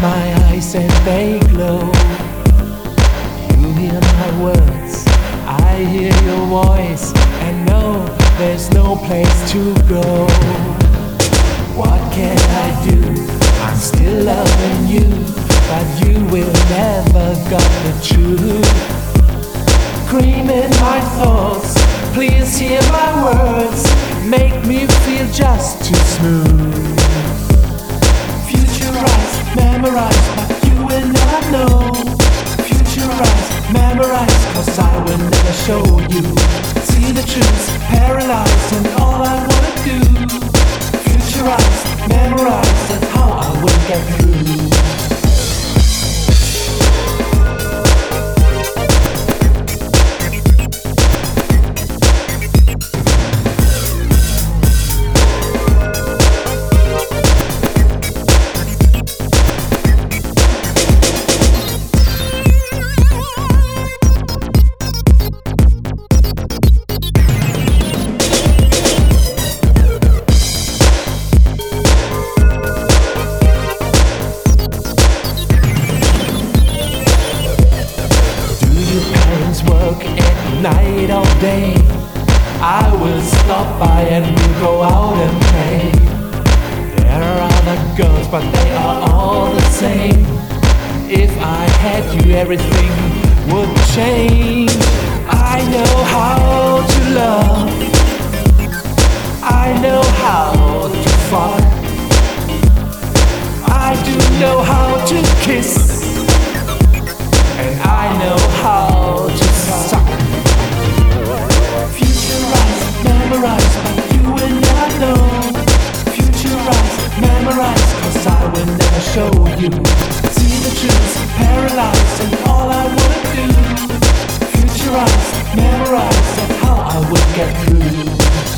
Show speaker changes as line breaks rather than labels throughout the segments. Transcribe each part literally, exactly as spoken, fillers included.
my eyes and they glow. You hear my words, I hear your voice, and no, there's no place to go. What can I do? I'm still loving you, but you will never got the truth. Cream in my thoughts, please hear my words, make me feel just too smooth. Futurize, memorize, but you will never know. Futurize, memorize, cause I will never show you. See the truth, paralyzed, and all I wanna do. Futurize, memorize, that's how I will get through. Work at night or day, I will stop by and we'll go out and play. There are other girls, but they are all the same. If I had you, everything would change. I know how to love, I know how to fuck, I do know how to kiss, and I know how to suck. Futurize, memorize, but you will never know. Futurize, memorize, cause I will never show you. See the truth, paralyzed, and all I wanna do. Futurize, memorize, that's how I will get through.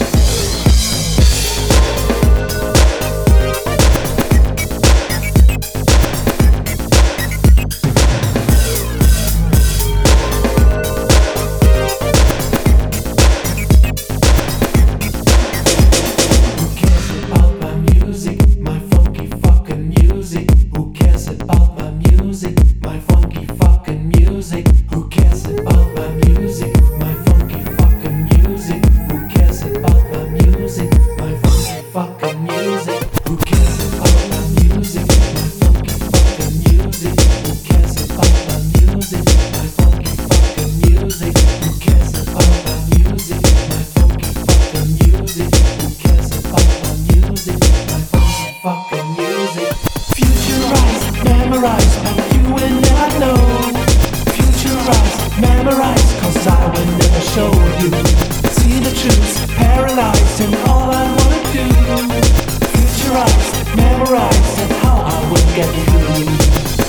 Memorize, but you will never know. Futurize, memorize, cause I will never show you. See the truth, paralyzed, and all I wanna do. Futurize, memorize, that's how I will get through.